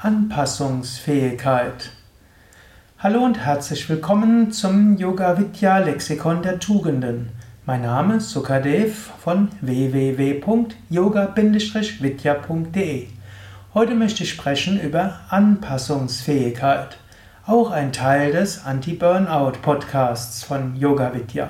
Anpassungsfähigkeit. Hallo und herzlich willkommen zum Yoga Vidya Lexikon der Tugenden. Mein Name ist Sukadev von www.yoga-vidya.de. Heute möchte ich sprechen über Anpassungsfähigkeit, auch ein Teil des Anti-Burnout-Podcasts von Yoga Vidya.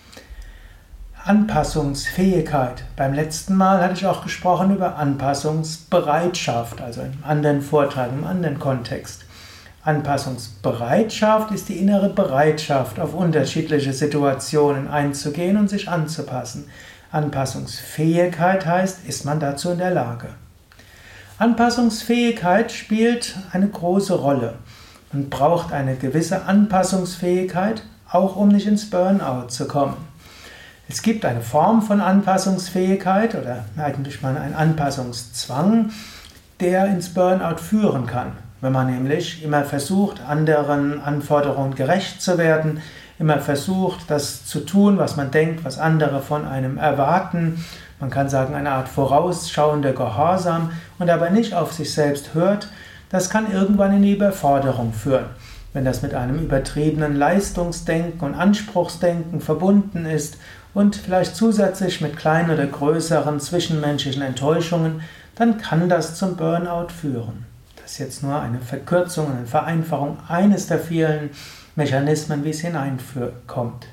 Anpassungsfähigkeit. Beim letzten Mal hatte ich auch gesprochen über Anpassungsbereitschaft, also in einem anderen Vortrag, im anderen Kontext. Anpassungsbereitschaft ist die innere Bereitschaft, auf unterschiedliche Situationen einzugehen und sich anzupassen. Anpassungsfähigkeit heißt, ist man dazu in der Lage. Anpassungsfähigkeit spielt eine große Rolle und braucht eine gewisse Anpassungsfähigkeit, auch um nicht ins Burnout zu kommen. Es gibt eine Form von Anpassungsfähigkeit oder eigentlich mal einen Anpassungszwang, der ins Burnout führen kann. Wenn man nämlich immer versucht, anderen Anforderungen gerecht zu werden, immer versucht, das zu tun, was man denkt, was andere von einem erwarten. Man kann sagen, eine Art vorausschauender Gehorsam und aber nicht auf sich selbst hört, das kann irgendwann in die Überforderung führen. Wenn das mit einem übertriebenen Leistungsdenken und Anspruchsdenken verbunden ist und vielleicht zusätzlich mit kleinen oder größeren zwischenmenschlichen Enttäuschungen, dann kann das zum Burnout führen. Das ist jetzt nur eine Verkürzung, eine Vereinfachung eines der vielen Mechanismen, wie es hineinkommt.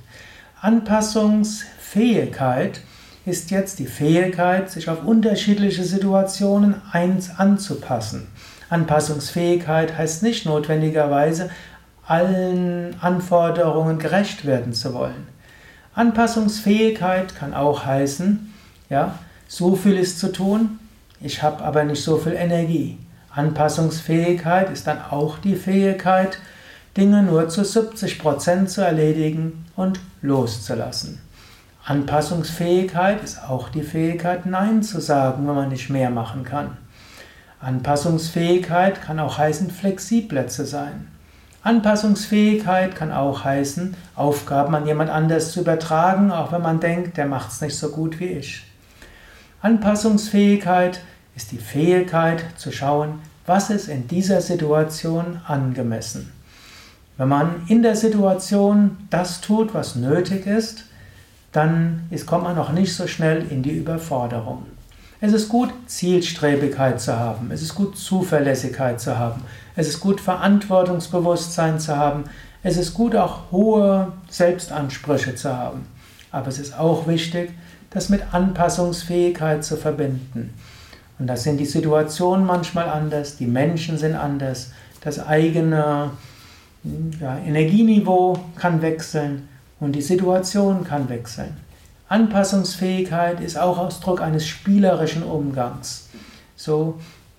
Anpassungsfähigkeit ist jetzt die Fähigkeit, sich auf unterschiedliche Situationen anzupassen. Anpassungsfähigkeit heißt nicht notwendigerweise, allen Anforderungen gerecht werden zu wollen. Anpassungsfähigkeit kann auch heißen, ja, so viel ist zu tun, ich habe aber nicht so viel Energie. Anpassungsfähigkeit ist dann auch die Fähigkeit, Dinge nur zu 70% zu erledigen und loszulassen. Anpassungsfähigkeit ist auch die Fähigkeit, Nein zu sagen, wenn man nicht mehr machen kann. Anpassungsfähigkeit kann auch heißen, flexibler zu sein. Anpassungsfähigkeit kann auch heißen, Aufgaben an jemand anders zu übertragen, auch wenn man denkt, der macht es nicht so gut wie ich. Anpassungsfähigkeit ist die Fähigkeit zu schauen, was ist in dieser Situation angemessen. Wenn man in der Situation das tut, was nötig ist, dann kommt man auch nicht so schnell in die Überforderung. Es ist gut, Zielstrebigkeit zu haben. Es ist gut, Zuverlässigkeit zu haben. Es ist gut, Verantwortungsbewusstsein zu haben. Es ist gut, auch hohe Selbstansprüche zu haben. Aber es ist auch wichtig, das mit Anpassungsfähigkeit zu verbinden. Und da sind die Situationen manchmal anders, die Menschen sind anders, das eigene Energieniveau kann wechseln und die Situation kann wechseln. Anpassungsfähigkeit ist auch Ausdruck eines spielerischen Umgangs. So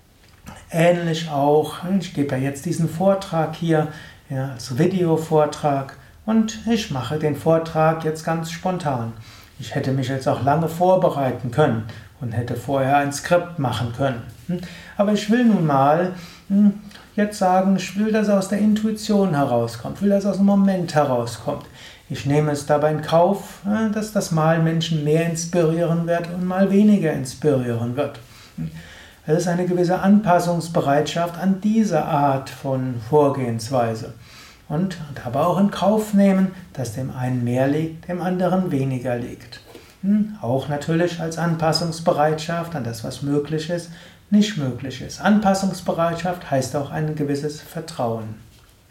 ähnlich auch, ich gebe ja jetzt diesen Vortrag hier als Videovortrag und ich mache den Vortrag jetzt ganz spontan. Ich hätte mich jetzt auch lange vorbereiten können und hätte vorher ein Skript machen können. Aber ich will nun mal jetzt sagen, ich will, dass aus der Intuition herauskommt, ich will, dass aus dem Moment herauskommt. Ich nehme es dabei in Kauf, dass das mal Menschen mehr inspirieren wird und mal weniger inspirieren wird. Es ist eine gewisse Anpassungsbereitschaft an diese Art von Vorgehensweise. Und dabei auch in Kauf nehmen, dass dem einen mehr liegt, dem anderen weniger liegt. Auch natürlich als Anpassungsbereitschaft an das, was möglich ist, nicht möglich ist. Anpassungsbereitschaft heißt auch ein gewisses Vertrauen.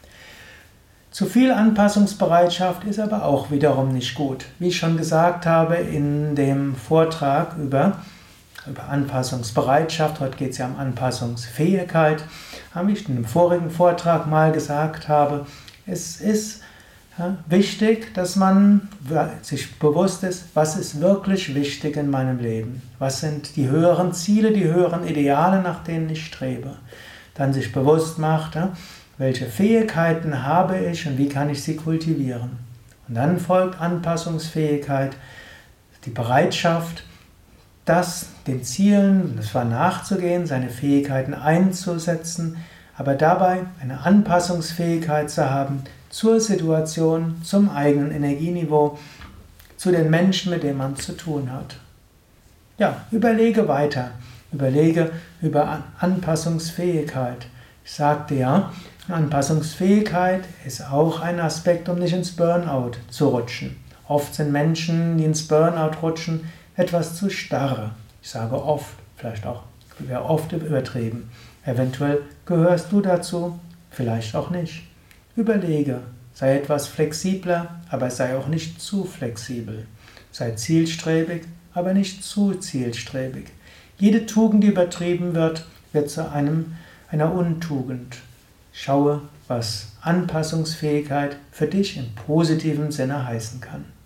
Zu viel Anpassungsbereitschaft ist aber auch wiederum nicht gut. Wie ich schon gesagt habe in dem Vortrag über Anpassungsbereitschaft, heute geht es ja um Anpassungsfähigkeit, habe ich in dem vorigen Vortrag mal gesagt habe, es ist wichtig, dass man sich bewusst ist, was ist wirklich wichtig in meinem Leben. Was sind die höheren Ziele, die höheren Ideale, nach denen ich strebe. Dann sich bewusst macht, welche Fähigkeiten habe ich und wie kann ich sie kultivieren. Und dann folgt Anpassungsfähigkeit, die Bereitschaft, den Zielen, das war nachzugehen, seine Fähigkeiten einzusetzen, aber dabei eine Anpassungsfähigkeit zu haben zur Situation, zum eigenen Energieniveau, zu den Menschen, mit denen man zu tun hat. Ja, überlege weiter. Überlege über Anpassungsfähigkeit. Ich sagte ja, Anpassungsfähigkeit ist auch ein Aspekt, um nicht ins Burnout zu rutschen. Oft sind Menschen, die ins Burnout rutschen, etwas zu starr. Ich sage oft, vielleicht auch oft übertrieben. Eventuell gehörst du dazu, vielleicht auch nicht. Überlege, sei etwas flexibler, aber sei auch nicht zu flexibel. Sei zielstrebig, aber nicht zu zielstrebig. Jede Tugend, die übertrieben wird, wird zu einer Untugend. Schaue, was Anpassungsfähigkeit für dich im positiven Sinne heißen kann.